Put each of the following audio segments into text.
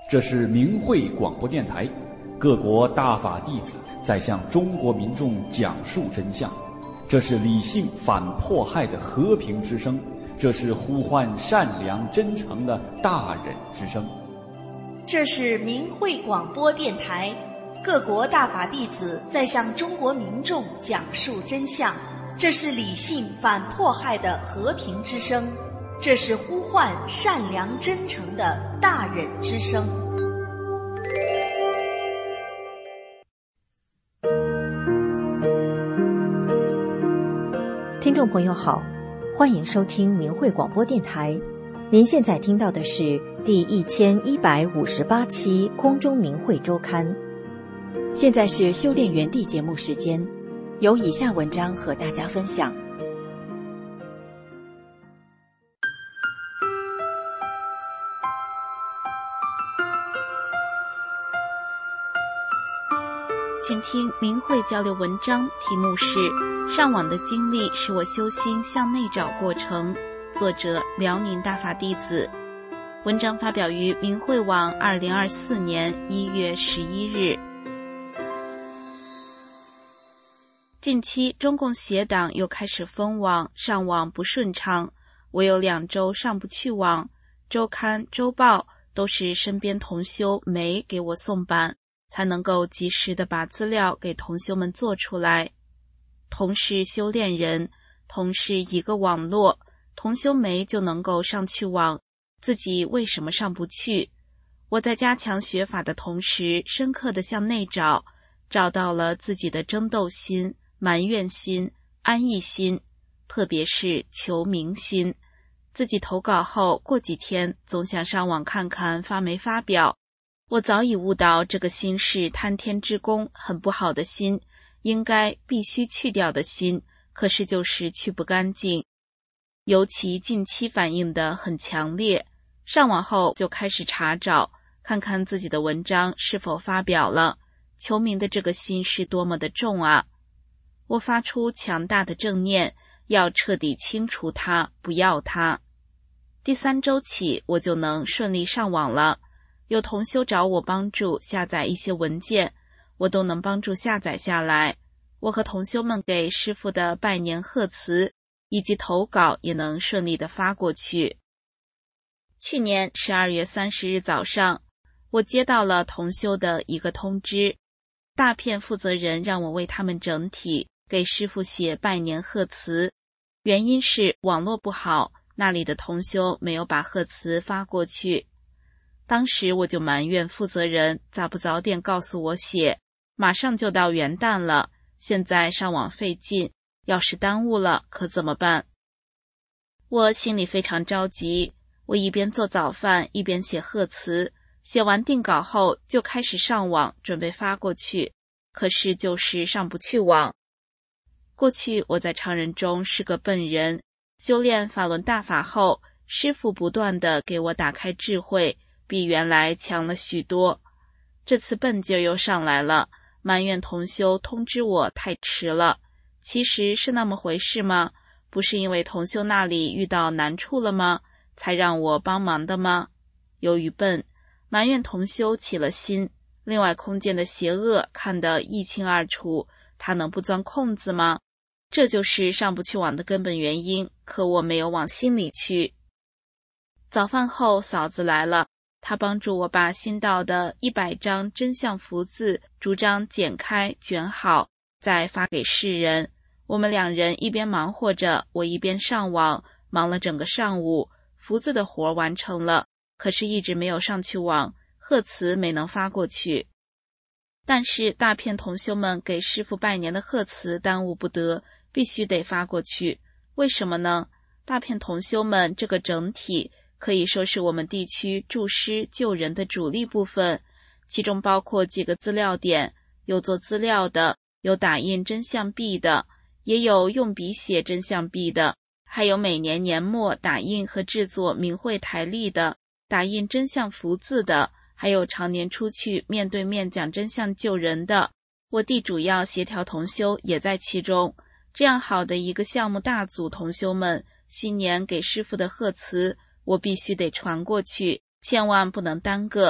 这是明慧广播电台，各国大法弟子在向中国民众讲述真相。这是理性反迫害的和平之声，这是呼唤善良真诚的大忍之声。 这是明慧广播电台，各国大法弟子在向中国民众讲述真相。这是理性反迫害的和平之声，这是呼唤善良真诚的大忍之声。 听众朋友好，欢迎收听明慧广播电台。您现在听到的是第1158期空中明慧周刊。现在是修炼园地节目时间，有以下文章和大家分享。 请听明慧交流文章，题目是上网的经历是我修心向内找过程，作者辽宁大法弟子。文章发表于明慧网2024年1月11日。近期中共邪党又开始封网，上网不顺畅，我有2周上不去网，周刊周报都是身边同修没给我送版，才能够及时的把资料给同修们做出来。同是修炼人，同是一个网络，同修没就能够上去网，自己为什么上不去？我在加强学法的同时，深刻的向内找，找到了自己的争斗心、埋怨心、安逸心，特别是求名心。自己投稿后过几天总想上网看看发没发表。我早已悟到这个心是贪天之功，很不好的心，应该必须去掉的心，可是就是去不干净。尤其近期反应得很强烈，上网后就开始查找，看看自己的文章是否发表了，求名的这个心是多么的重啊！我发出强大的正念，要彻底清除它，不要它。第3周起，我就能顺利上网了。有同修找我帮助下载一些文件，我都能帮助下载下来。我和同修们给师父的拜年贺词以及投稿也能顺利的发过去。去年12月30日早上，我接到了同修的一个通知，大片负责人让我为他们整体给师父写拜年贺词，原因是网络不好，那里的同修没有把贺词发过去。当时我就埋怨负责人咋不早点告诉我写，马上就到元旦了，现在上网费劲，要是耽误了可怎么办？我心里非常着急，我一边做早饭一边写贺词，写完定稿后就开始上网准备发过去，可是就是上不去网。过去我在常人中是个笨人，修炼法轮大法后，师父不断地给我打开智慧，比原来强了许多。这次笨劲又上来了，埋怨同修通知我太迟了。其实是那么回事吗？不是因为同修那里遇到难处了吗？才让我帮忙的吗？由于笨，埋怨同修起了心，另外空间的邪恶看得一清二楚，他能不钻空子吗？这就是上不去网的根本原因，可我没有往心里去。早饭后嫂子来了，他帮助我把新到的100张真相福字逐张剪开卷好，再发给世人。我们2人一边忙活着，我一边上网，忙了整个上午，福字的活完成了，可是一直没有上去网，贺词没能发过去。但是大片同修们给师父拜年的贺词耽误不得，必须得发过去。为什么呢？大片同修们这个整体可以说是我们地区助师救人的主力部分，其中包括几个资料点，有做资料的，有打印真相币的，也有用笔写真相币的，还有每年年末打印和制作明慧台历的，打印真相福字的，还有常年出去面对面讲真相救人的。我地主要协调同修也在其中。这样好的一个项目大组同修们，新年给师父的贺词我必须得传过去，千万不能耽搁。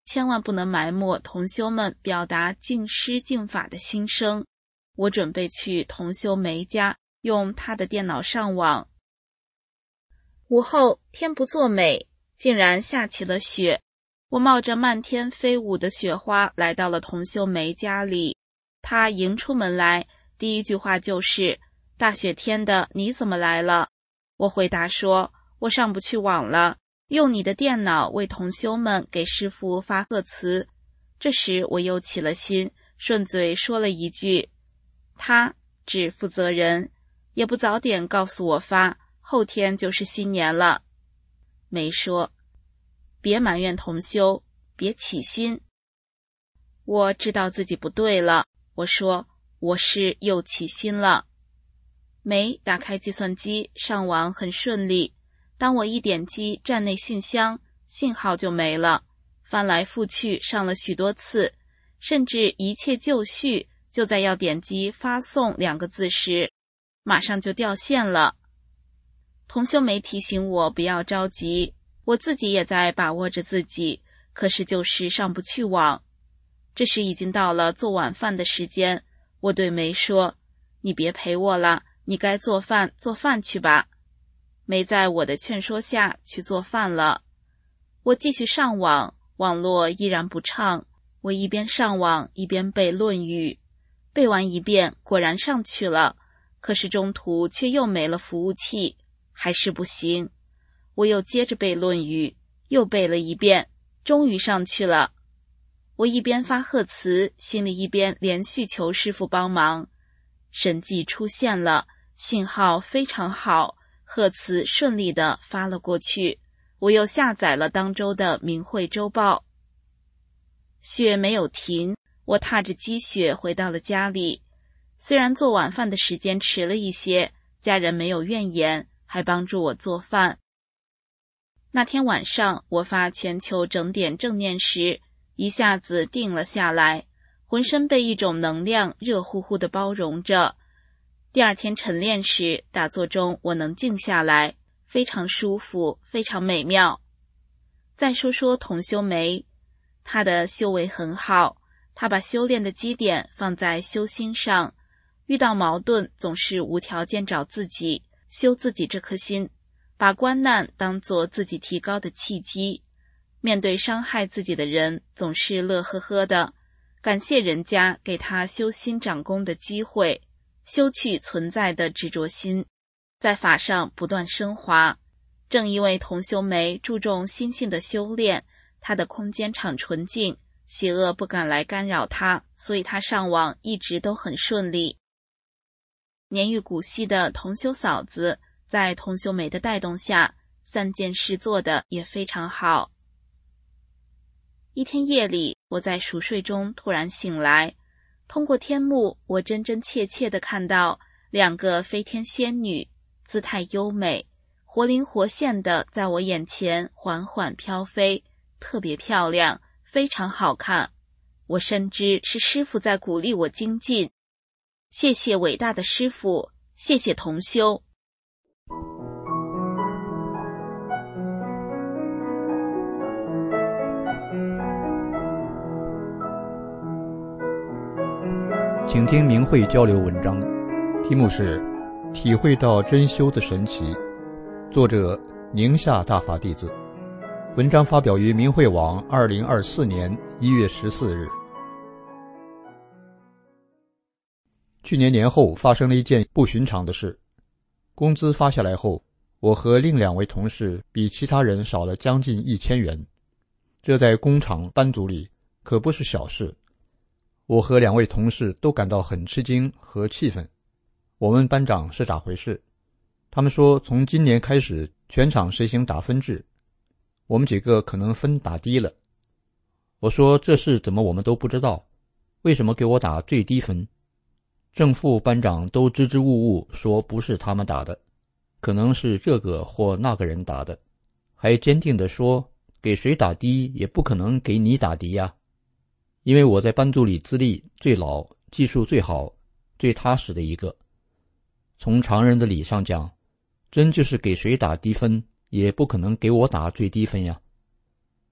千万不能埋没同修们表达敬师敬法的心声。我准备去同修梅家用他的电脑上网。午后天不作美，竟然下起了雪。我冒着漫天飞舞的雪花来到了同修梅家里。他迎出门来，第一句话就是：“大雪天的，你怎么来了？”我回答说：“我上不去网了，用你的电脑为同修们给师父发贺词。”这时我又起了心，顺嘴说了一句：“他指负责人，也不早点告诉我发，后天就是新年了。”没说：“别埋怨同修，别起心。”我知道自己不对了，我说：“我是又起心了。”没打开计算机，上网很顺利。当我一点击站内信箱，信号就没了，翻来覆去上了许多次，甚至一切就绪，就在要点击发送2个字时，马上就掉线了。同修没提醒我不要着急，我自己也在把握着自己，可是就是上不去网。这时已经到了做晚饭的时间，我对梅说：“你别陪我了，你该做饭去吧。”梅在我的劝说下去做饭了。我继续上网，网络依然不畅。我一边上网一边背《论语》，背完一遍果然上去了，可是中途却又没了服务器，还是不行。我又接着背《论语》，又背了一遍，终于上去了。我一边发贺词，心里一边连续求师父帮忙。神迹出现了，信号非常好，贺词顺利地发了过去。我又下载了当周的明慧周报。雪没有停，我踏着积雪回到了家里。虽然做晚饭的时间迟了一些，家人没有怨言，还帮助我做饭。那天晚上我发全球整点正念时，一下子定了下来，浑身被一种能量热乎乎地包容着。第二天晨练时，打坐中我能静下来，非常舒服，非常美妙。再说说同修梅，她的修为很好，她把修炼的基点放在修心上，遇到矛盾总是无条件找自己，修自己这颗心，把关难当作自己提高的契机。面对伤害自己的人，总是乐呵呵的，感谢人家给他修心长功的机会，修去存在的执着心，在法上不断升华。正因为同修梅注重心性的修炼，他的空间场纯净，邪恶不敢来干扰他，所以他上网一直都很顺利。年逾古稀的同修嫂子，在同修梅的带动下，3件事做得也非常好。一天夜里，我在熟睡中突然醒来，通过天幕，我真真切切地看到2个飞天仙女，姿态优美，活灵活现地在我眼前缓缓飘飞，特别漂亮，非常好看。我深知是师父在鼓励我精进，谢谢伟大的师父，谢谢同修。 请听明慧交流文章，题目是《体会到真修的神奇》，作者宁夏大法弟子。文章发表于明慧网2024年1月14日。去年年后发生了一件不寻常的事，工资发下来后，我和另2位同事比其他人少了将近1000元，这在工厂班组里可不是小事。我和2位同事都感到很吃惊和气愤，我问班长是咋回事，他们说从今年开始全厂实行打分制，我们几个可能分打低了。我说这事怎么我们都不知道，为什么给我打最低分？正副班长都支支吾吾说不是他们打的，可能是这个或那个人打的，还坚定地说给谁打低也不可能给你打低呀。因为我在班组里资历最老，技术最好，最踏实的一个。从常人的理上讲，真就是给谁打低分，也不可能给我打最低分呀。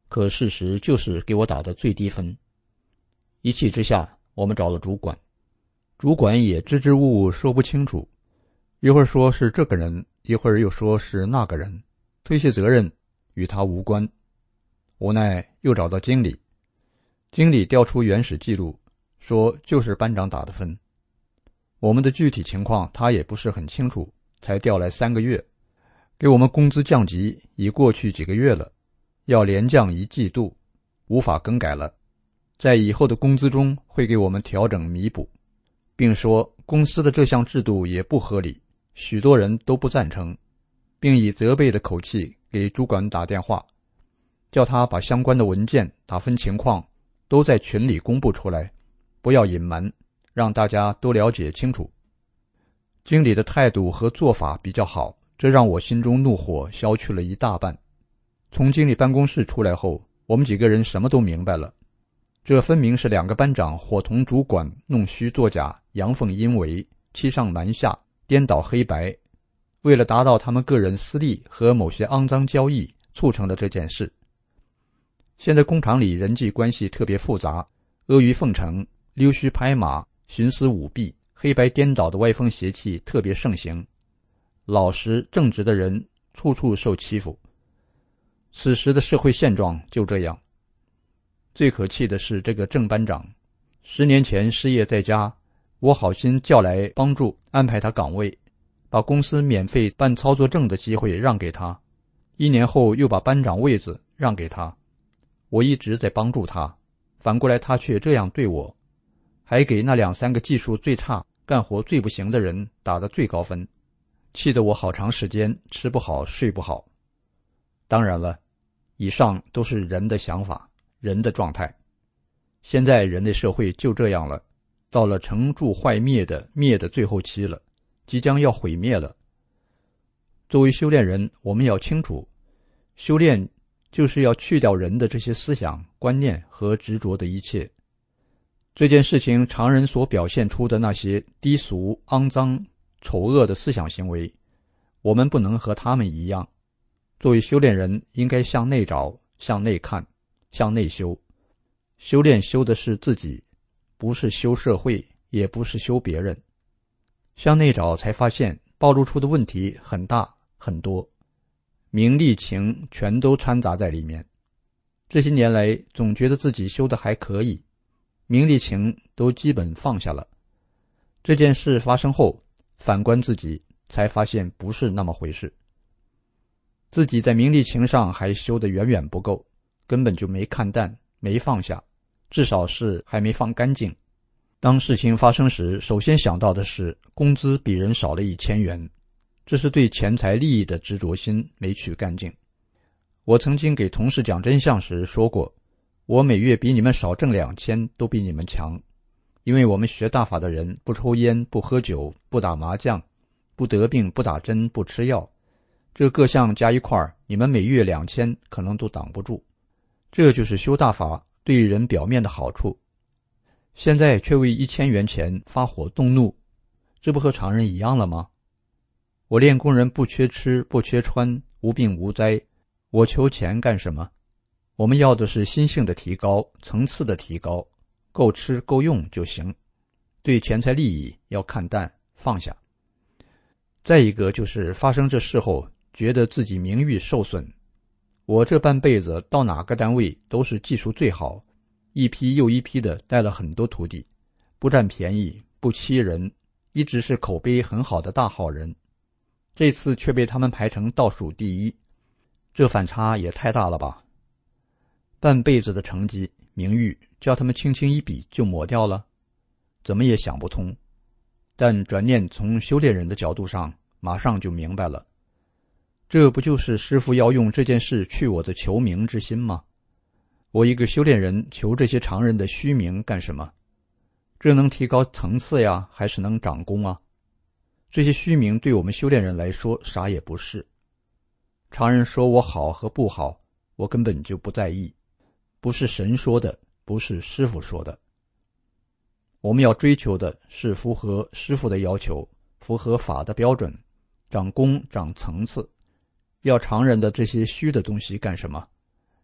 可事实就是给我打的最低分。一气之下，我们找了主管，主管也支支吾吾说不清楚，一会儿说是这个人，一会儿又说是那个人，推卸责任与他无关。无奈又找到经理，经理调出原始记录，说就是班长打的分。我们的具体情况他也不是很清楚，才调来3个月，给我们工资降级已过去几个月了，要连降1季度，无法更改了，在以后的工资中会给我们调整弥补，并说公司的这项制度也不合理，许多人都不赞成，并以责备的口气给主管打电话，叫他把相关的文件、打分情况都在群里公布出来，不要隐瞒，让大家都了解清楚。经理的态度和做法比较好，这让我心中怒火消去了一大半。从经理办公室出来后，我们几个人什么都明白了，这分明是2个班长伙同主管弄虚作假、阳奉阴违、欺上瞒下、颠倒黑白，为了达到他们个人私利和某些肮脏交易促成了这件事。现在工厂里人际关系特别复杂，阿谀奉承、溜须拍马、徇私舞弊、黑白颠倒的歪风邪气特别盛行，老实正直的人处处受欺负。此时的社会现状就这样。最可气的是这个郑班长，10年前失业在家，我好心叫来帮助安排他岗位，把公司免费办操作证的机会让给他，1年后又把班长位子让给他。我一直在帮助他，反过来他却这样对我，还给那2-3个技术最差、干活最不行的人打的最高分，气得我好长时间吃不好睡不好。当然了，以上都是人的想法，人的状态。现在人类社会就这样了，到了成住坏灭的灭的最后期了，即将要毁灭了。作为修炼人，我们要清楚，修炼就是要去掉人的这些思想、观念和执着的一切。这件事情常人所表现出的那些低俗、肮脏、丑恶的思想行为，我们不能和他们一样。作为修炼人，应该向内找，向内看，向内修。修炼修的是自己，不是修社会，也不是修别人。向内找才发现暴露出的问题很大很多，名利情全都掺杂在里面。这些年来总觉得自己修得还可以，名利情都基本放下了。这件事发生后，反观自己，才发现不是那么回事。自己在名利情上还修得远远不够，根本就没看淡，没放下，至少是还没放干净。当事情发生时，首先想到的是工资比人少了1000元，这是对钱财利益的执着心没取干净。我曾经给同事讲真相时说过，我每月比你们少挣2000都比你们强，因为我们学大法的人不抽烟、不喝酒、不打麻将、不得病、不打针、不吃药，这各项加一块，你们每月2000可能都挡不住。这就是修大法对人表面的好处。现在却为1000元钱发火动怒，这不和常人一样了吗？我练功人不缺吃不缺穿，无病无灾，我求钱干什么？我们要的是心性的提高，层次的提高，够吃够用就行。对钱财利益要看淡放下。再一个就是发生这事后，觉得自己名誉受损。我这半辈子到哪个单位都是技术最好，一批又一批的带了很多徒弟，不占便宜，不欺人，一直是口碑很好的大好人。这次却被他们排成倒数第一，这反差也太大了吧。半辈子的成绩名誉叫他们轻轻一笔就抹掉了，怎么也想不通。但转念从修炼人的角度上，马上就明白了，这不就是师父要用这件事去我的求名之心吗？我一个修炼人求这些常人的虚名干什么？这能提高层次呀，还是能长功啊？这些虚名对我们修炼人来说啥也不是。常人说我好和不好，我根本就不在意，不是神说的，不是师父说的。我们要追求的是符合师父的要求，符合法的标准，长功长层次。要常人的这些虚的东西干什么？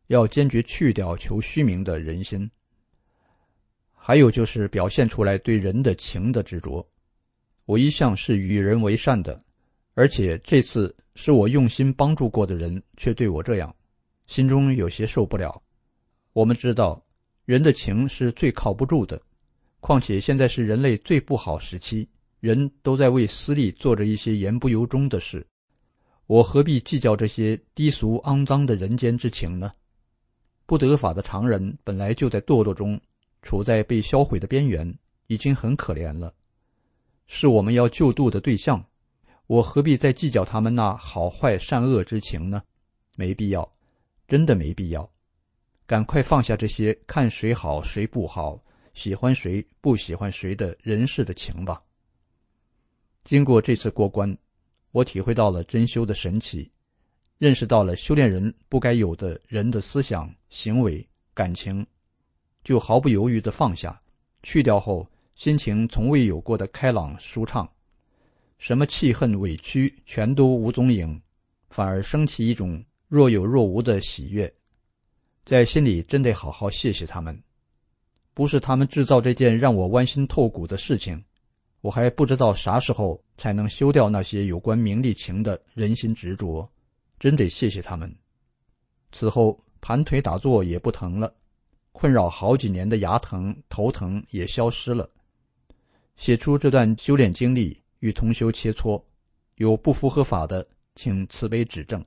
要坚决去掉求虚名的人心。还有就是表现出来对人的情的执着。我一向是与人为善的，而且这次是我用心帮助过的人却对我这样，心中有些受不了。我们知道人的情是最靠不住的，况且现在是人类最不好时期，人都在为私利做着一些言不由衷的事，我何必计较这些低俗肮脏的人间之情呢？不得法的常人本来就在堕落中，处在被销毁的边缘，已经很可怜了，是我们要救度的对象，我何必再计较他们那好坏善恶之情呢？没必要，真的没必要。赶快放下这些看谁好谁不好，喜欢谁不喜欢谁的人世的情吧。经过这次过关，我体会到了真修的神奇，认识到了修炼人不该有的人的思想、行为、感情，就毫不犹豫地放下，去掉后，心情从未有过的开朗舒畅，什么气恨委屈全都无踪影，反而升起一种若有若无的喜悦。在心里真得好好谢谢他们，不是他们制造这件让我剜心透骨的事情，我还不知道啥时候才能休掉那些有关名利情的人心执着，真得谢谢他们。此后盘腿打坐也不疼了，困扰好几年的牙疼头疼也消失了。写出这段修炼经历与同修切磋，有不符合法的请慈悲指正。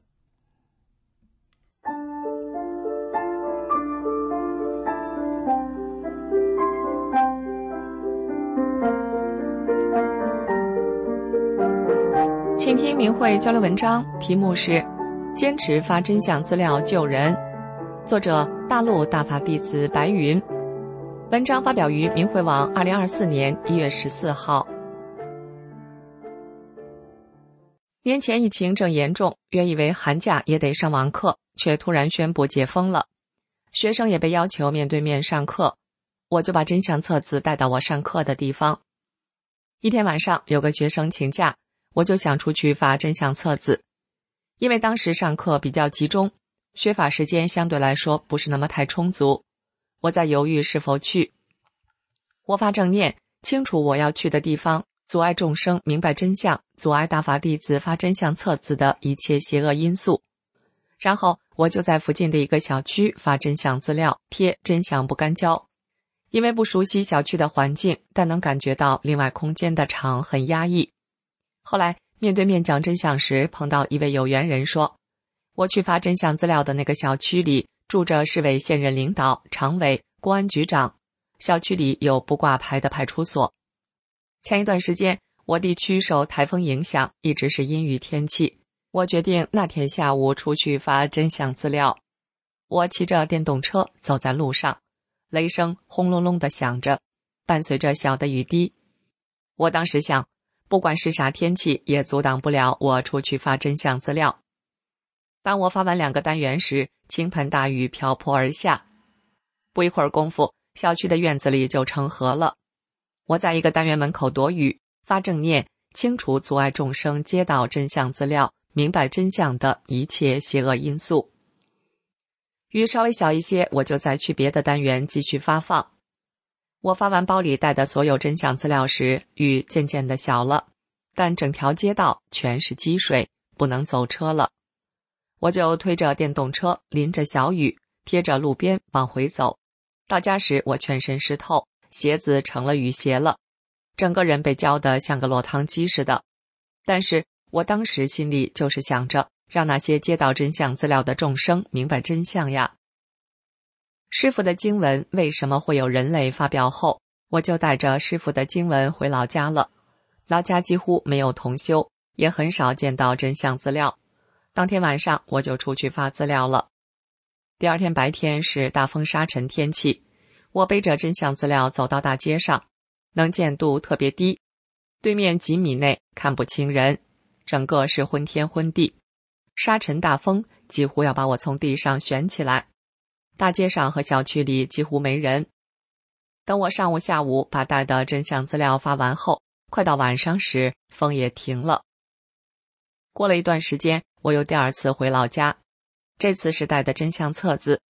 请听明慧交流文章，题目是坚持发真相资料救人，作者大陆大法弟子白云。文章发表于明慧网2024年1月14号。年前疫情正严重，原以为寒假也得上网课，却突然宣布解封了，学生也被要求面对面上课，我就把真相册子带到我上课的地方。一天晚上有个学生请假，我就想出去发真相册子，因为当时上课比较集中，学法时间相对来说不是那么太充足，我在犹豫是否去。我发正念，清楚我要去的地方，阻碍众生明白真相，阻碍大法弟子发真相册子的一切邪恶因素。然后我就在附近的一个小区发真相资料，贴真相不干胶。因为不熟悉小区的环境，但能感觉到另外空间的场很压抑。后来面对面讲真相时，碰到一位有缘人说，我去发真相资料的那个小区里住着市委现任领导、常委、公安局长，小区里有不挂牌的派出所。前一段时间我地区受台风影响，一直是阴雨天气，我决定那天下午出去发真相资料。我骑着电动车走在路上，雷声轰隆隆地响着，伴随着小的雨滴。我当时想，不管是啥天气，也阻挡不了我出去发真相资料。当我发完2个单元时，倾盆大雨瓢泼而下，不一会儿功夫，小区的院子里就成河了。我在一个单元门口躲雨，发正念，清除阻碍众生接到真相资料、明白真相的一切邪恶因素。雨稍微小一些，我就再去别的单元继续发放。我发完包里带的所有真相资料时，雨渐渐的小了，但整条街道全是积水，不能走车了。我就推着电动车，淋着小雨，贴着路边往回走。到家时，我全身湿透，鞋子成了雨鞋了，整个人被浇得像个落汤鸡似的。但是我当时心里就是想着，让那些接到真相资料的众生明白真相呀。师父的经文为什么会有人类发表后，我就带着师父的经文回老家了。老家几乎没有同修，也很少见到真相资料。当天晚上我就出去发资料了。第二天白天是大风沙尘天气，我背着真相资料走到大街上，能见度特别低，对面几米内看不清人，整个是昏天昏地，沙尘大风几乎要把我从地上旋起来。大街上和小区里几乎没人。等我上午下午把带的真相资料发完后，快到晚上时，风也停了。过了一段时间，我又第二次回老家，这次是带的真相册子，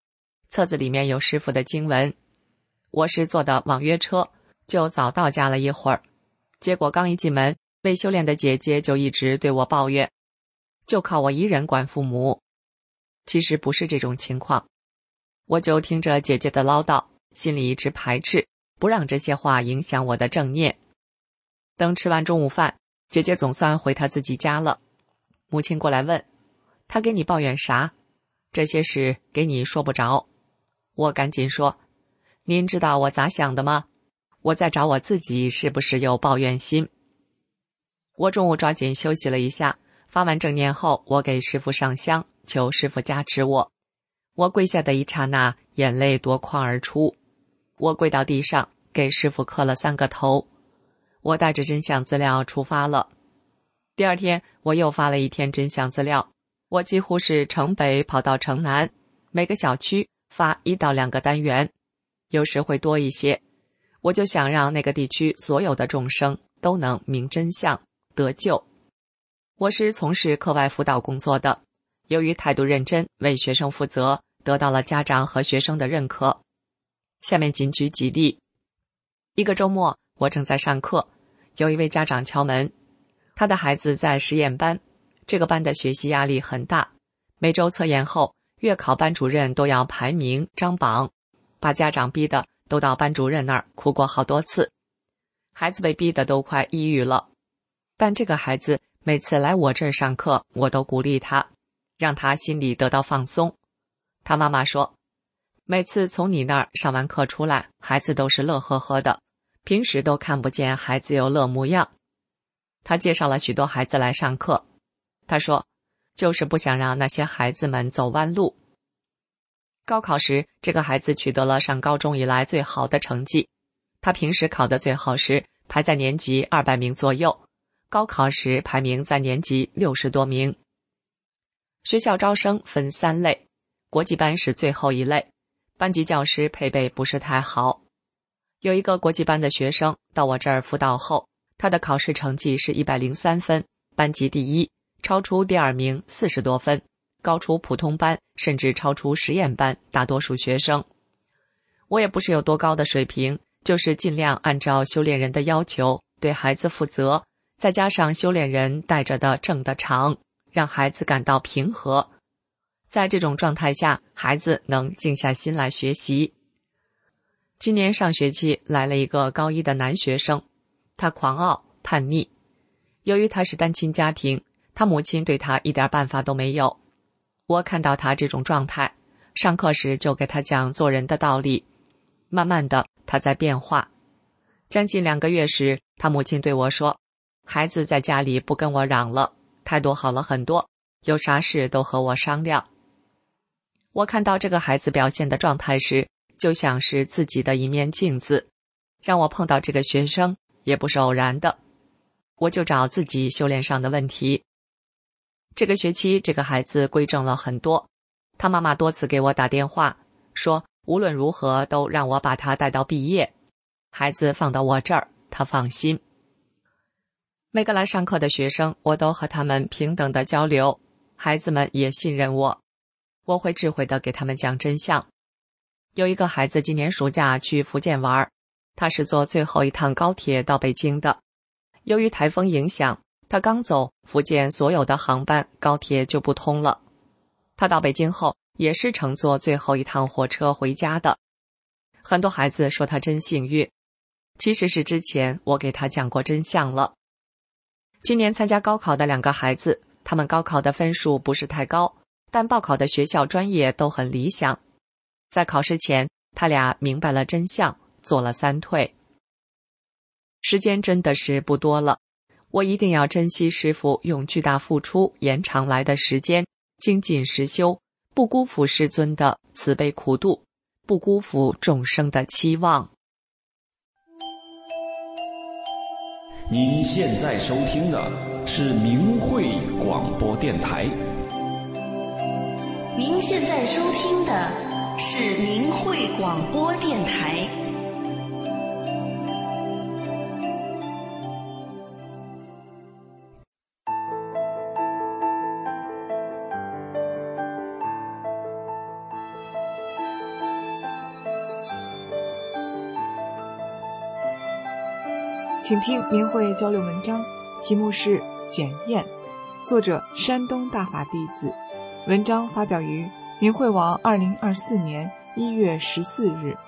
册子里面有师傅的经文。我是坐的网约车，就早到家了一会儿，结果刚一进门，未修炼的姐姐就一直对我抱怨，就靠我一人管父母。其实不是这种情况，我就听着姐姐的唠叨，心里一直排斥，不让这些话影响我的正念。等吃完中午饭，姐姐总算回她自己家了。母亲过来问，她给你抱怨啥？这些事给你说不着。我赶紧说，您知道我咋想的吗？我在找我自己是不是有抱怨心。我中午抓紧休息了一下，发完正念后，我给师父上香，求师父加持我。我跪下的一刹那，眼泪夺眶而出。我跪到地上，给师父磕了3个头。我带着真相资料出发了。第二天，我又发了1天真相资料。我几乎是城北跑到城南，每个小区发1到2个单元，有时会多一些。我就想让那个地区所有的众生都能明真相，得救。我是从事课外辅导工作的，由于态度认真，为学生负责，得到了家长和学生的认可。下面仅举几例。一个周末，我正在上课，有一位家长敲门，他的孩子在实验班，这个班的学习压力很大，每周测验后，月考班主任都要排名张榜，把家长逼得都到班主任那儿哭过好多次，孩子被逼得都快抑郁了。但这个孩子每次来我这儿上课，我都鼓励他，让他心里得到放松。他妈妈说，每次从你那儿上完课出来，孩子都是乐呵呵的，平时都看不见孩子有乐模样。他介绍了许多孩子来上课，他说，就是不想让那些孩子们走弯路。高考时，这个孩子取得了上高中以来最好的成绩，他平时考得最好时排在年级200名左右，高考时排名在年级60多名。学校招生分3类，国际班是最后一类，班级教师配备不是太好。有一个国际班的学生到我这儿辅导后，他的考试成绩是103分，班级第1，超出第2名40多分，高出普通班，甚至超出实验班大多数学生。我也不是有多高的水平，就是尽量按照修炼人的要求对孩子负责，再加上修炼人带着的正的常，让孩子感到平和。在这种状态下，孩子能静下心来学习。今年上学期来了一个高1的男学生，他狂傲叛逆。由于他是单亲家庭，他母亲对他一点办法都没有。我看到他这种状态，上课时就给他讲做人的道理。慢慢的，他在变化。将近2个月时，他母亲对我说，孩子在家里不跟我嚷了，态度好了很多，有啥事都和我商量。我看到这个孩子表现的状态时，就像是自己的一面镜子，让我碰到这个学生也不是偶然的。我就找自己修炼上的问题。这个学期这个孩子归正了很多，他妈妈多次给我打电话，说无论如何都让我把他带到毕业，孩子放到我这儿，他放心。每个来上课的学生，我都和他们平等的交流，孩子们也信任我，我会智慧地给他们讲真相。有一个孩子今年暑假去福建玩，他是坐最后一趟高铁到北京的。由于台风影响，他刚走，福建所有的航班高铁就不通了。他到北京后也是乘坐最后一趟火车回家的。很多孩子说他真幸运，其实是之前我给他讲过真相了。今年参加高考的2个孩子，他们高考的分数不是太高，但报考的学校专业都很理想。在考试前，他俩明白了真相，做了3退。时间真的是不多了，我一定要珍惜师父用巨大付出延长来的时间，精进实修，不辜负师尊的慈悲苦度，不辜负众生的期望。 您现在收听的是明慧广播电台。 您现在收听的是明慧广播电台。 请听明慧交流文章，题目是检验，作者山东大法弟子，文章发表于明慧网2024年1月14日。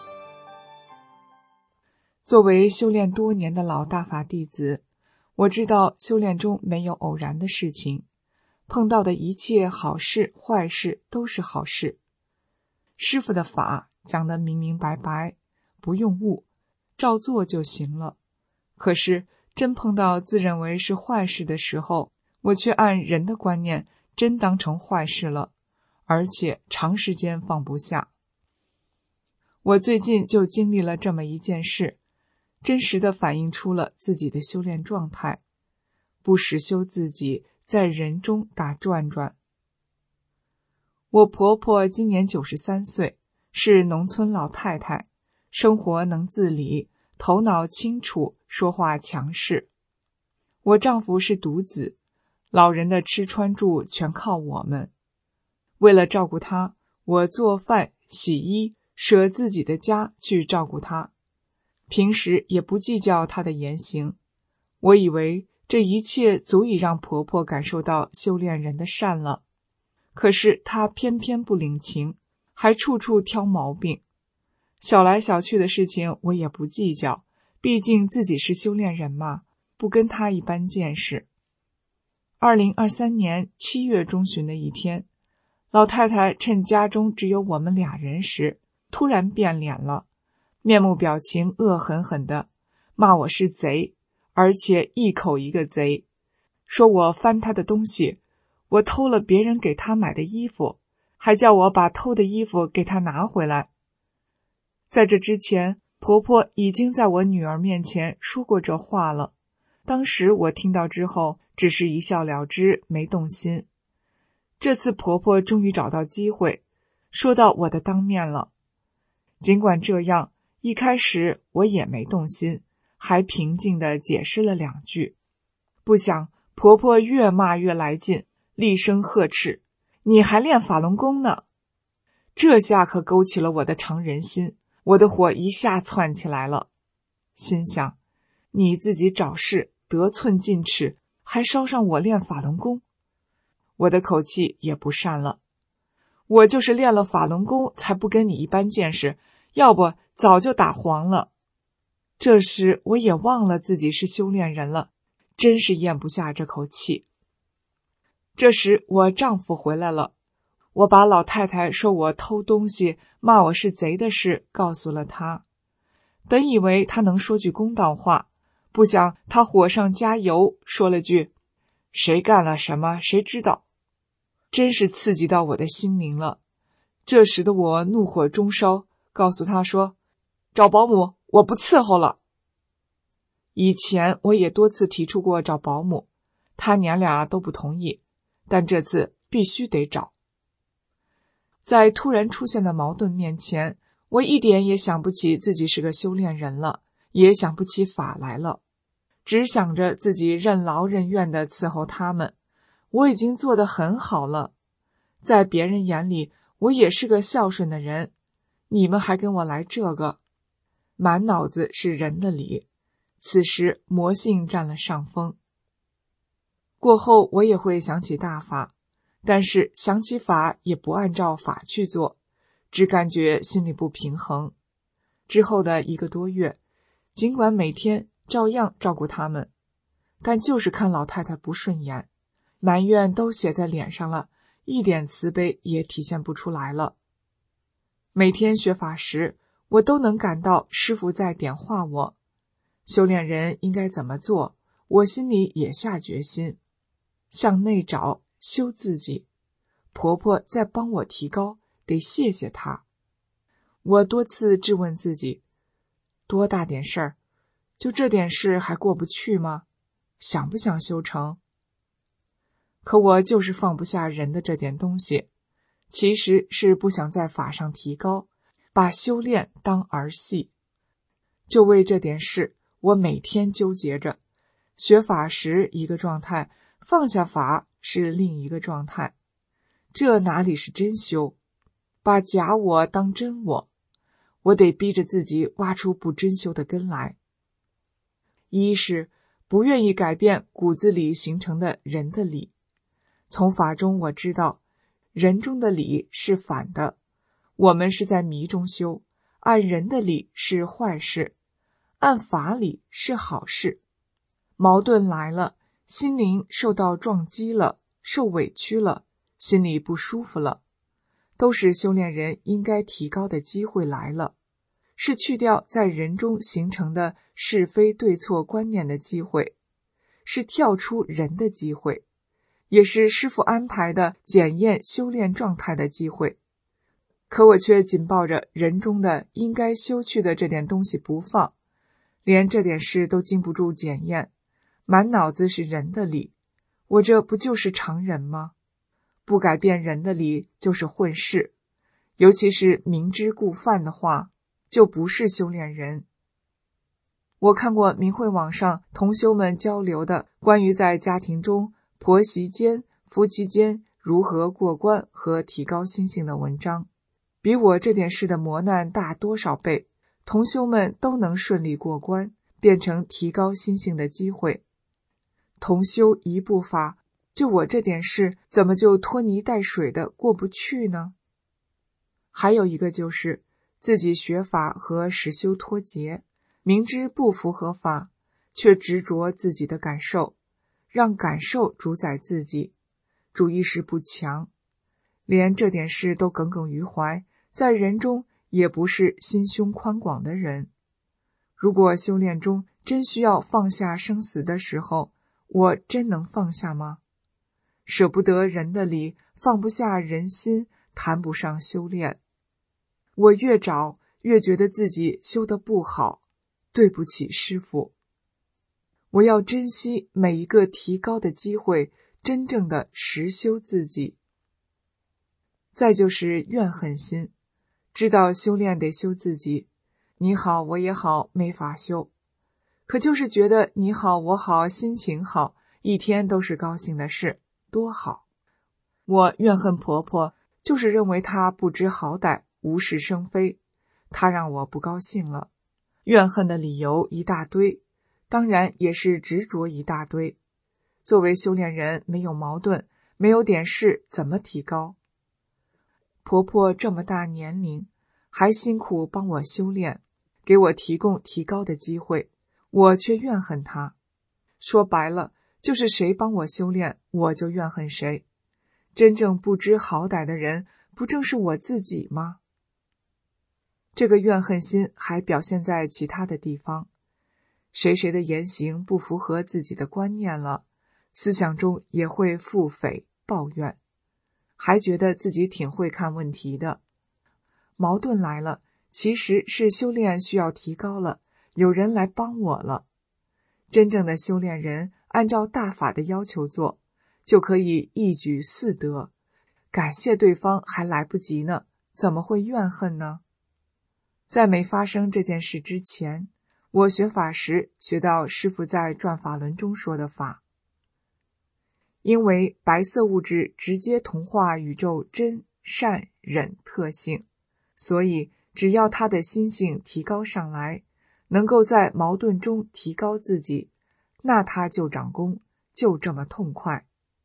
作为修炼多年的老大法弟子，我知道修炼中没有偶然的事情，碰到的一切好事坏事都是好事。师父的法讲得明明白白，不用悟，照做就行了。可是真碰到自认为是坏事的时候，我却按人的观念真当成坏事了，而且长时间放不下。我最近就经历了这么一件事，真实地反映出了自己的修炼状态，不实修自己在人中打转转。我婆婆今年93岁，是农村老太太，生活能自理，头脑清楚，说话强势。我丈夫是独子，老人的吃穿住全靠我们。为了照顾他，我做饭、洗衣，舍自己的家去照顾他。平时也不计较她的言行，我以为这一切足以让婆婆感受到修炼人的善了。可是她偏偏不领情，还处处挑毛病。小来小去的事情我也不计较，毕竟自己是修炼人嘛，不跟她一般见识。2023年7月中旬的一天，老太太趁家中只有我们俩人时，突然变脸了。面目表情恶狠狠的，骂我是贼，而且一口一个贼，说我翻他的东西，我偷了别人给他买的衣服，还叫我把偷的衣服给他拿回来。在这之前，婆婆已经在我女儿面前说过这话了，当时我听到之后，只是一笑了之，没动心。这次婆婆终于找到机会，说到我的当面了。尽管这样，一开始我也没动心，还平静地解释了2句。不想婆婆越骂越来劲，厉声呵斥：“你还练法轮功呢！”这下可勾起了我的常人心，我的火一下窜起来了。心想，你自己找事，得寸进尺，还捎上我练法轮功。我的口气也不善了，我就是练了法轮功，才不跟你一般见识，要不早就打黄了。这时我也忘了自己是修炼人了，真是咽不下这口气。这时我丈夫回来了，我把老太太说我偷东西，骂我是贼的事告诉了他。本以为他能说句公道话，不想他火上加油，说了句：“谁干了什么谁知道。”真是刺激到我的心灵了。这时的我怒火中烧，告诉他说：“找保姆，我不伺候了。”以前我也多次提出过找保姆，他娘俩都不同意，但这次必须得找。在突然出现的矛盾面前，我一点也想不起自己是个修炼人了，也想不起法来了，只想着自己任劳任怨地伺候他们。我已经做得很好了，在别人眼里我也是个孝顺的人，你们还跟我来这个，满脑子是人的理。此时魔性占了上风。过后我也会想起大法，但是想起法也不按照法去做，只感觉心里不平衡。之后的1个多月，尽管每天照样照顾他们，但就是看老太太不顺眼，埋怨都写在脸上了，一点慈悲也体现不出来了。每天学法时，我都能感到师父在点化我，修炼人应该怎么做，我心里也下决心，向内找，修自己。婆婆在帮我提高，得谢谢她。我多次质问自己，多大点事儿，就这点事还过不去吗？想不想修成？可我就是放不下人的这点东西，其实是不想在法上提高，把修炼当儿戏。就为这点事，我每天纠结着，学法时一个状态，放下法是另一个状态，这哪里是真修？把假我当真我，我得逼着自己挖出不真修的根来。 一是不愿意改变骨子里形成的人的理。从法中我知道，人中的理是反的，我们是在迷中修，按人的理是坏事，按法理是好事。矛盾来了，心灵受到撞击了，受委屈了，心里不舒服了，都是修炼人应该提高的机会来了，是去掉在人中形成的是非对错观念的机会，是跳出人的机会，也是师父安排的检验修炼状态的机会。可我却紧抱着人中的应该修去的这点东西不放，连这点事都经不住检验，满脑子是人的理，我这不就是常人吗？不改变人的理就是混世，尤其是明知故犯的话，就不是修炼人。我看过明慧网上同修们交流的关于在家庭中婆媳间、夫妻间如何过关和提高心性的文章，比我这点事的磨难大多少倍，同修们都能顺利过关，变成提高心性的机会。同修一步法，就我这点事怎么就拖泥带水的过不去呢？还有一个就是自己学法和实修脱节，明知不符合法，却执着自己的感受，让感受主宰自己，主意识不强，连这点事都耿耿于怀，在人中也不是心胸宽广的人。如果修炼中真需要放下生死的时候，我真能放下吗？舍不得人的理，放不下人心，谈不上修炼。我越找越觉得自己修得不好，对不起师父。我要珍惜每一个提高的机会，真正的实修自己。再就是怨恨心，知道修炼得修自己，你好我也好没法修，可就是觉得你好我好心情好，一天都是高兴的事，多好。我怨恨婆婆，就是认为她不知好歹，无事生非，她让我不高兴了。怨恨的理由一大堆，当然也是执着一大堆。作为修炼人，没有矛盾，没有点事，怎么提高？婆婆这么大年龄，还辛苦帮我修炼，给我提供提高的机会，我却怨恨她。说白了，就是谁帮我修炼，我就怨恨谁。真正不知好歹的人，不正是我自己吗？这个怨恨心还表现在其他的地方，谁的言行不符合自己的观念了，思想中也会腹诽抱怨，还觉得自己挺会看问题的。矛盾来了，其实是修炼需要提高了，有人来帮我了。真正的修炼人按照大法的要求做，就可以一举四得，感谢对方还来不及呢，怎么会怨恨呢？在没发生这件事之前，我学法时学到师父在转法轮中说的法，因为白色物质直接同化宇宙真善忍特性，所以只要他的心性提高上来，能够在矛盾中提高自己，那他就长功，就这么痛快。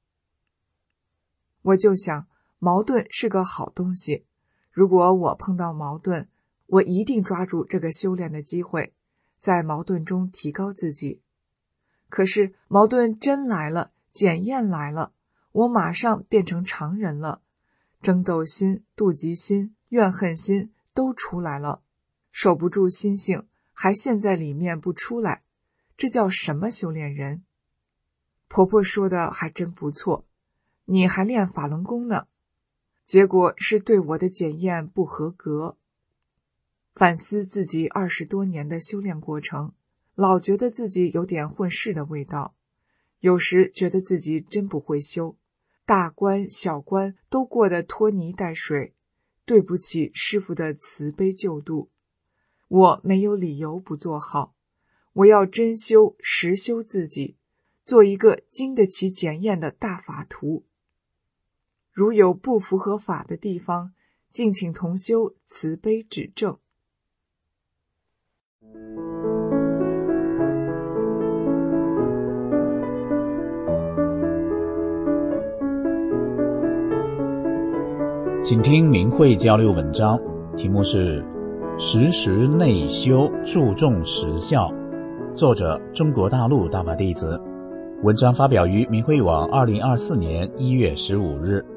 我就想，矛盾是个好东西，如果我碰到矛盾，我一定抓住这个修炼的机会，在矛盾中提高自己。可是矛盾真来了，检验来了，我马上变成常人了，争斗心、妒忌心、怨恨心都出来了，守不住心性，还陷在里面不出来，这叫什么修炼人？婆婆说的还真不错，你还练法轮功呢，结果是对我的检验不合格。反思自己20多年的修炼过程，老觉得自己有点混世的味道，有时觉得自己真不会修，大关小关都过得拖泥带水，对不起师父的慈悲救度。我没有理由不做好，我要真修实修自己，做一个经得起检验的大法徒。如有不符合法的地方，敬请同修慈悲指正。 请听明慧交流文章，题目是时时内修，注重实效，作者中国大陆大法弟子。文章发表于明慧网2024年1月15日。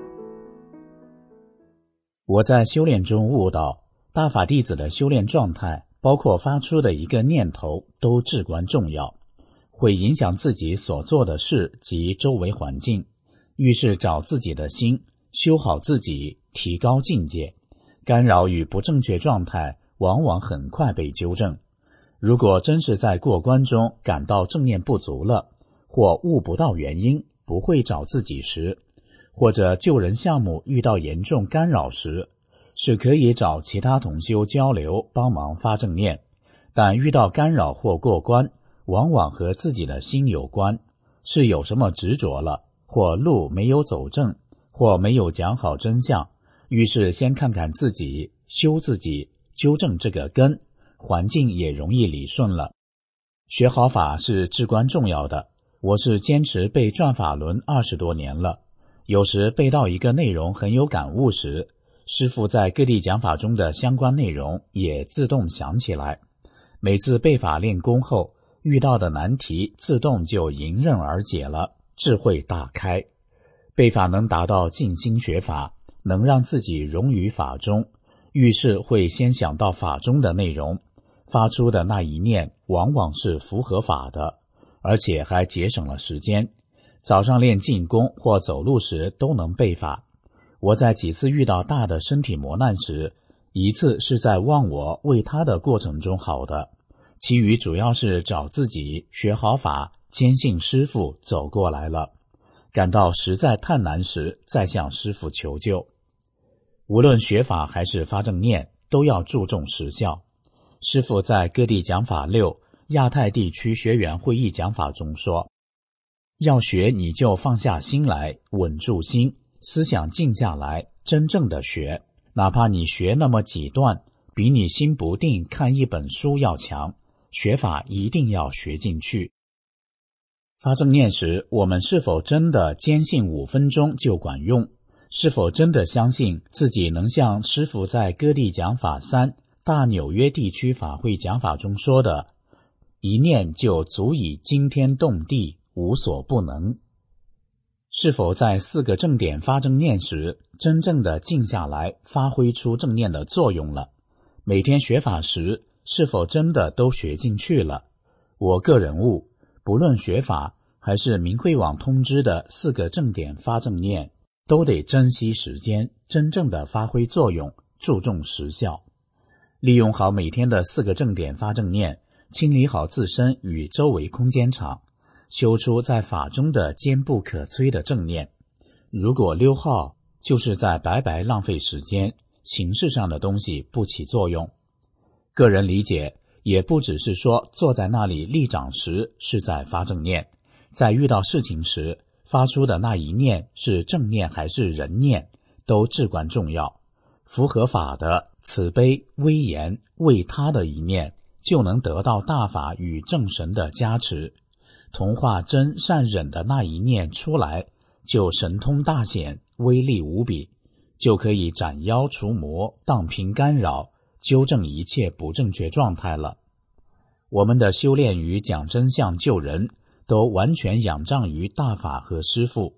我在修炼中悟到，大法弟子的修炼状态，包括发出的一个念头，都至关重要，会影响自己所做的事及周围环境。遇事找自己的心，修好自己，提高境界，干扰与不正确状态往往很快被纠正。如果真是在过关中感到正念不足了，或悟不到原因，不会找自己时，或者救人项目遇到严重干扰时，是可以找其他同修交流帮忙发正念。但遇到干扰或过关，往往和自己的心有关，是有什么执着了，或路没有走正，或没有讲好真相，于是先看看自己，修自己，纠正这个根，环境也容易理顺了。学好法是至关重要的。我是坚持背转法轮20多年了，有时背到一个内容很有感悟时，师父在各地讲法中的相关内容也自动想起来。每次背法练功后，遇到的难题自动就迎刃而解了，智慧大开。背法能达到静心学法，能让自己融于法中，遇事会先想到法中的内容，发出的那一念往往是符合法的，而且还节省了时间。早上练静功或走路时都能背法。我在几次遇到大的身体磨难时，一次是在忘我为他的过程中好的，其余主要是找自己学好法，坚信师父走过来了。感到实在太难时，再向师父求救。无论学法还是发正念，都要注重实效。师父在各地讲法6亚太地区学员会议讲法中说，要学你就放下心来，稳住心，思想静下来，真正的学，哪怕你学那么几段，比你心不定看一本书要强。学法一定要学进去。发正念时，我们是否真的坚信5分钟就管用？是否真的相信自己能像师父在各地讲法3大纽约地区法会讲法中说的，一念就足以惊天动地，无所不能？是否在4个正点发正念时，真正的静下来，发挥出正念的作用了？每天学法时，是否真的都学进去了？我个人悟，不论学法还是明慧网通知的4个正点发正念，都得珍惜时间，真正的发挥作用，注重实效。利用好每天的4个正点发正念，清理好自身与周围空间场，修出在法中的坚不可摧的正念。如果溜号，就是在白白浪费时间，形式上的东西不起作用。个人理解，也不只是说坐在那里立掌时是在发正念，在遇到事情时发出的那一念是正念还是人念，都至关重要。符合法的慈悲威严为他的一念，就能得到大法与正神的加持。同化真善忍的那一念出来，就神通大显，威力无比，就可以斩妖除魔，荡平干扰，纠正一切不正确状态了。我们的修炼与讲真相救人，都完全仰仗于大法和师父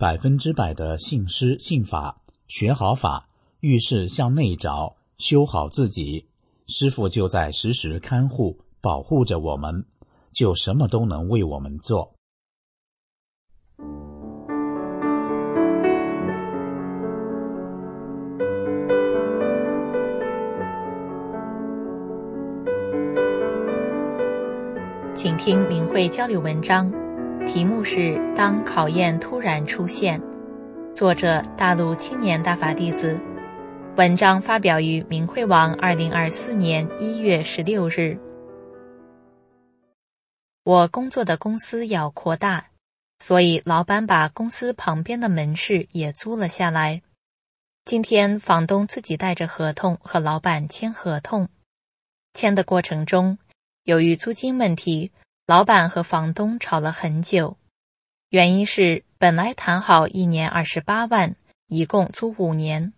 ，100%的信师信法，学好法，遇事向内找，修好自己，师父就在时时看护保护着我们，就什么都能为我们做。 请听明慧交流文章，题目是当考验突然出现，作者大陆青年大法弟子。文章发表于明慧网2024年1月16日。我工作的公司要扩大，所以老板把公司旁边的门市也租了下来。今天房东自己带着合同和老板签合同，签的过程中，由于租金问题，老板和房东吵了很久。原因是本来谈好1年28万，一共租5年，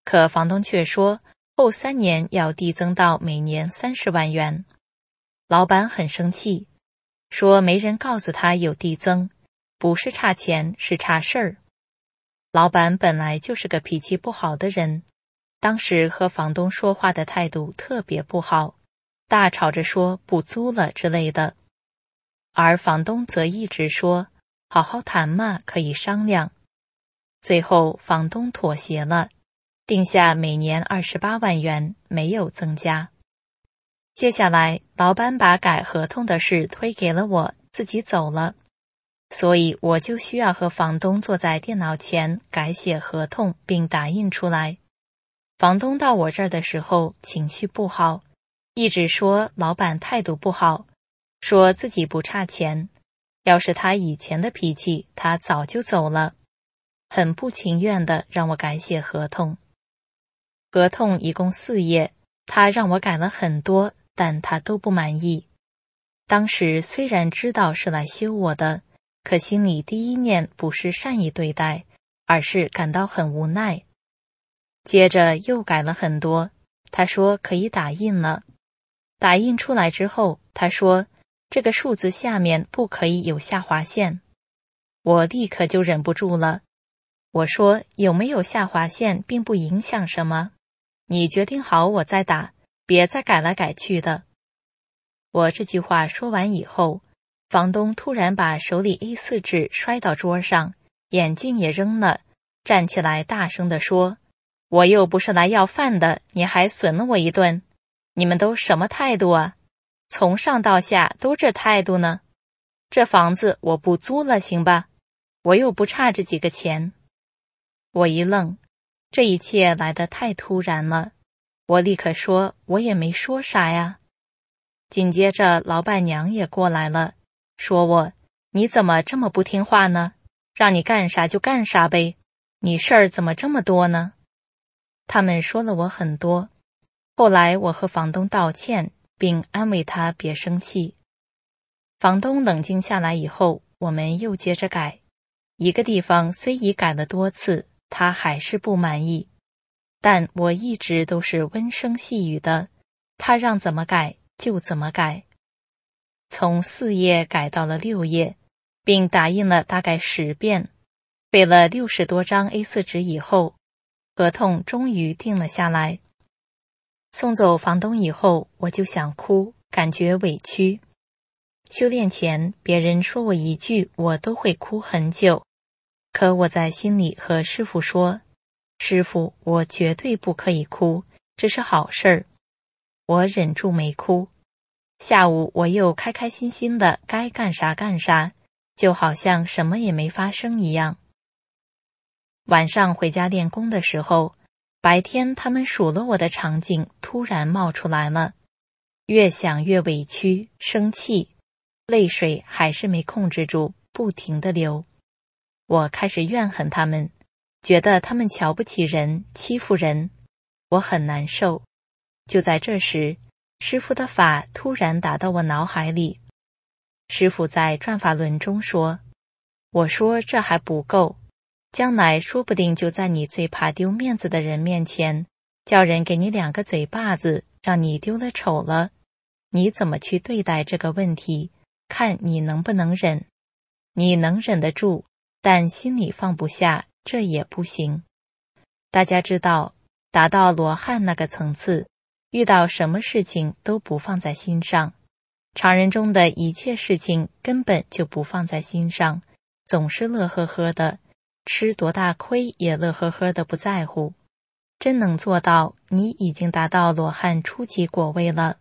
可房东却说后3年要递增到每年30万元。老板很生气，说没人告诉他有递增，不是差钱，是差事儿。老板本来就是个脾气不好的人，当时和房东说话的态度特别不好，大吵着说不租了之类的。而房东则一直说好好谈嘛，可以商量。最后房东妥协了，定下每年28万元，没有增加。接下来老板把改合同的事推给了我，自己走了，所以我就需要和房东坐在电脑前改写合同并打印出来。房东到我这儿的时候情绪不好，一直说老板态度不好，说自己不差钱，要是他以前的脾气他早就走了，很不情愿地让我改写合同。合同一共4页，他让我改了很多，但他都不满意。当时虽然知道是来修我的，可心里第一念不是善意对待，而是感到很无奈。接着又改了很多，他说可以打印了。打印出来之后，他说这个数字下面不可以有下划线。我立刻就忍不住了，我说有没有下划线并不影响什么，你决定好我再打，别再改来改去的。我这句话说完以后，房东突然把手里 A4 纸摔到桌上，眼镜也扔了，站起来大声地说，我又不是来要饭的，你还损了我一顿，你们都什么态度啊？从上到下都这态度呢？这房子我不租了行吧？我又不差这几个钱。我一愣，这一切来得太突然了，我立刻说我也没说啥呀。紧接着老板娘也过来了，说你怎么这么不听话呢？让你干啥就干啥呗，你事儿怎么这么多呢？他们说了我很多，后来我和房东道歉，并安慰他别生气。房东冷静下来以后，我们又接着改。一个地方虽已改了多次，他还是不满意，但我一直都是温声细语的，他让怎么改就怎么改。从4页改到了6页，并打印了大概10遍，费了60多张 A4 纸以后，合同终于定了下来。送走房东以后，我就想哭，感觉委屈。修炼前别人说我一句，我都会哭很久，可我在心里和师父说，师父，我绝对不可以哭，这是好事儿。我忍住没哭。下午我又开开心心的该干啥干啥，就好像什么也没发生一样。晚上回家练功的时候，白天他们数落我的场景突然冒出来了，越想越委屈生气，泪水还是没控制住，不停地流。我开始怨恨他们，觉得他们瞧不起人，欺负人，我很难受。就在这时，师父的法突然打到我脑海里。师父在转法轮中说，我说这还不够，将来说不定就在你最怕丢面子的人面前，叫人给你2个嘴巴子，让你丢了丑了，你怎么去对待这个问题，看你能不能忍。你能忍得住，但心里放不下，这也不行。大家知道，达到罗汉那个层次，遇到什么事情都不放在心上，常人中的一切事情根本就不放在心上，总是乐呵呵的，吃多大亏也乐呵呵的不在乎。真能做到，你已经达到罗汉初级果位了。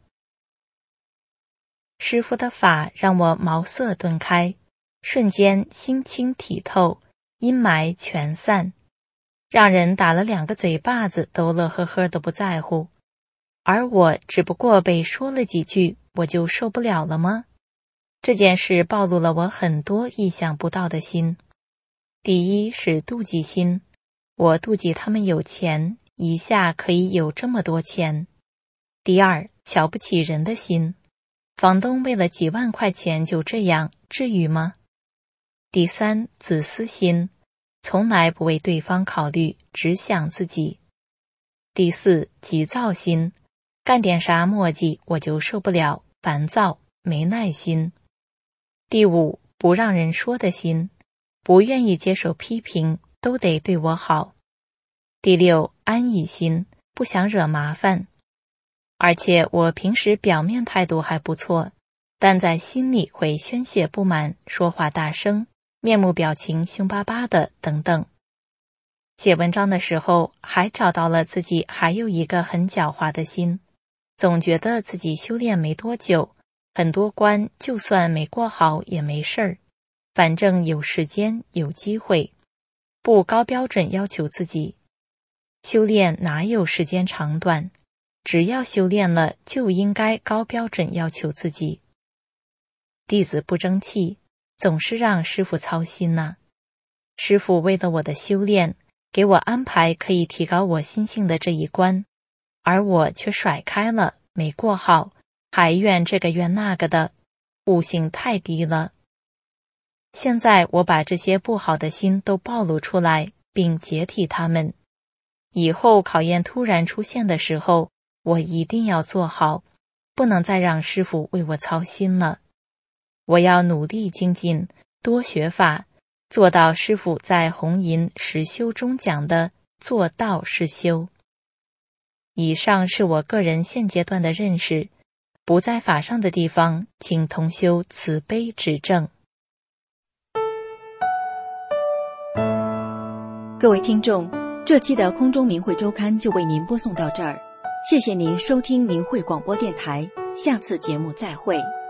师父的法让我茅塞顿开，瞬间心清体透，阴霾全散，让人打了2个嘴巴子都乐呵呵的不在乎。而我只不过被说了几句，我就受不了了吗？这件事暴露了我很多意想不到的心。第一是妒忌心，我妒忌他们有钱，一下可以有这么多钱。第二，瞧不起人的心，房东为了几万块钱就这样，至于吗？第三，自私心，从来不为对方考虑，只想自己。 第4，急躁心，干点啥磨叽我就受不了，烦躁，没耐心。第5，不让人说的心，不愿意接受批评，都得对我好。第6，安逸心，不想惹麻烦。而且我平时表面态度还不错，但在心里会宣泄不满，说话大声，面目表情凶巴巴的等等。写文章的时候还找到了自己还有一个很狡猾的心，总觉得自己修炼没多久，很多关就算没过好也没事儿，反正有时间有机会，不高标准要求自己。修炼哪有时间长短，只要修炼了就应该高标准要求自己。弟子不争气，总是让师父操心呐。师父为了我的修炼，给我安排可以提高我心性的这一关，而我却甩开了，没过好，还怨这个怨那个的，悟性太低了。现在我把这些不好的心都暴露出来，并解体它们。以后考验突然出现的时候，我一定要做好，不能再让师父为我操心了。我要努力精进，多学法，做到师父在红银实修中讲的做道是修。以上是我个人现阶段的认识，不在法上的地方，请同修慈悲指正。 各位听众，这期的空中明慧周刊就为您播送到这儿，谢谢您收听明慧广播电台，下次节目再会。